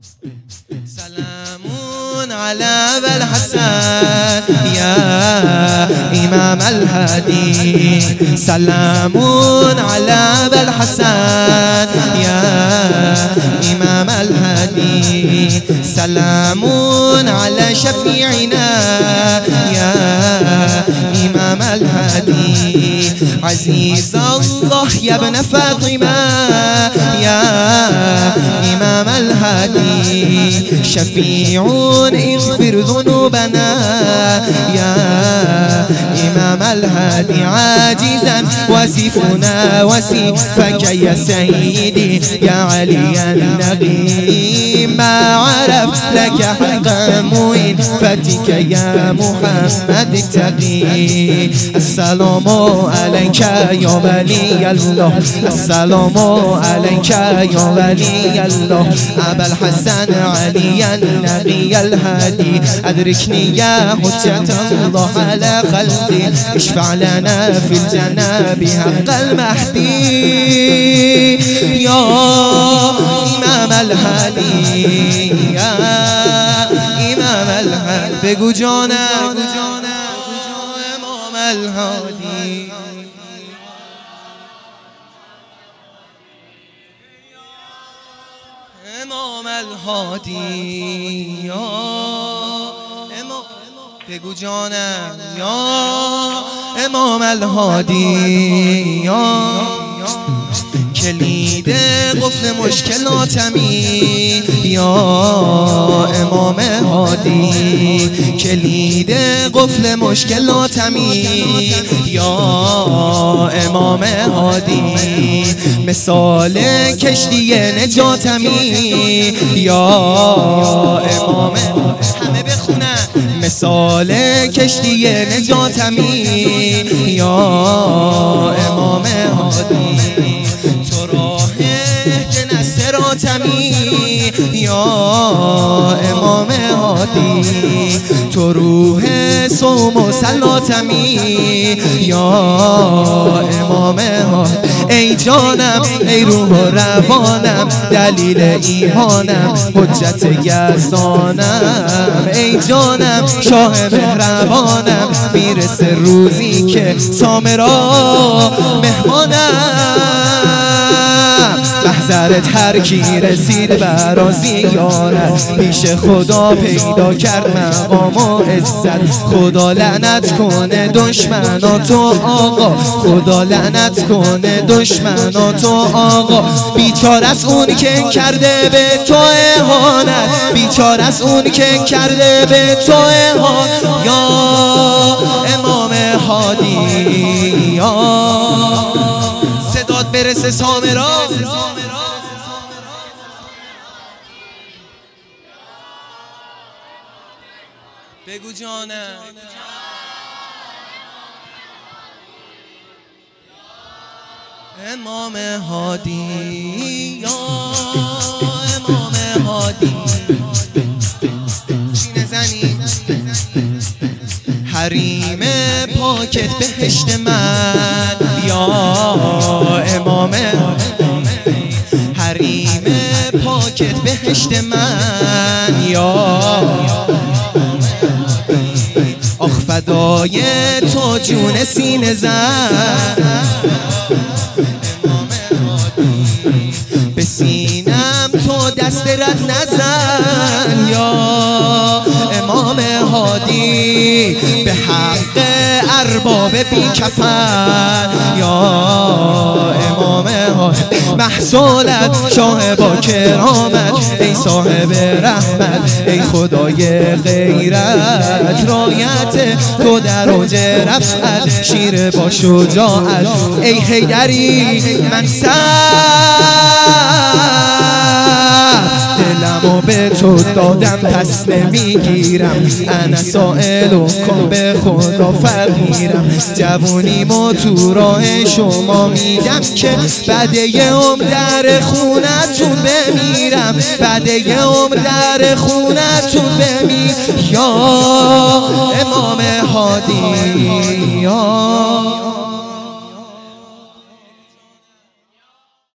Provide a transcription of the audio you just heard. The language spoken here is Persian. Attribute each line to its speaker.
Speaker 1: سلام على أبا الحسن يا إمام الهادي، سلام على أبا الحسن يا إمام الهادي، سلام على شفيعنا يا إمام الهادي، عزيز الله يا ابن فاطمة يا إمام الهادي، شفيعون اغفر ذنوبنا يا إمام الهادي، عاجزا واسفنا وسيفك يا سيدي يا علي النبي، ما عرف لك حق موئفتك يا محمد التقي، السلام عليك يا ولي الله، السلام عليك يا ولي الله، أبا الحسن علي النبي الهادي، أدركني يا حجة الله على خلقي، اشفع لنا في الجنة بحق المهدي يا إمام الهادي، يا إمام الهادي، بگو جانم إمام الهادي، إمام الهادي يا إمام، بگو جانم یا امام الهادی یا کلید قفل مشکلاتمی یا امام هادی، کلید قفل مشکلاتمی یا امام هادی، مثال کشتی نجاتمی یا امام، همه بخونن، مثال کشتی نجاتمی یا امام هادی، تو راه نصراتمی یا امام هادی، تو روح صوم و صلاتمی یا امام هادی، ای جانم ای روح و روانم، دلیل ایمانم حجت یزدانم، ای جانم شاه مهربانم، میرسه روزی که سامرا مهمانم، محضرت هر کی رسید برا زیارت، پیش خدا پیدا کرد مقام و عزت، خدا لعنت کنه دشمناتو آقا، خدا لعنت کنه دشمناتو آقا، بیچاره از اون که کرده به تو اهانت، بیچاره از اون که کرده به تو اهانت یا امام هادی، یا صدات برسه سامرا، بگو جانم امام هادی یا امام هادی، چینه زنی حریم پاکت بهشت من یا امام، حریم پاکت بهشت من یا آخ فدای تو جون سینه زن، به سینم تو دست رد نزن یا امام هادی، به حق ارباب بی کفن یا امام هادی، محصولت شاه با کرامت، ای صاحب رحمت ای خدای غیرت، رایت تو در اوج رفعت، شیر با شجاعت ای حیدری، من دلمو به تو دادم پس نمیگیرم، انا سائل و کن به خدا فقیرم، جوونیمو تو راه شما میدم که بعد یه عمر در خونتون بمیرم، بعد یه عمر در خونتون بمیرم یا امام هادی یا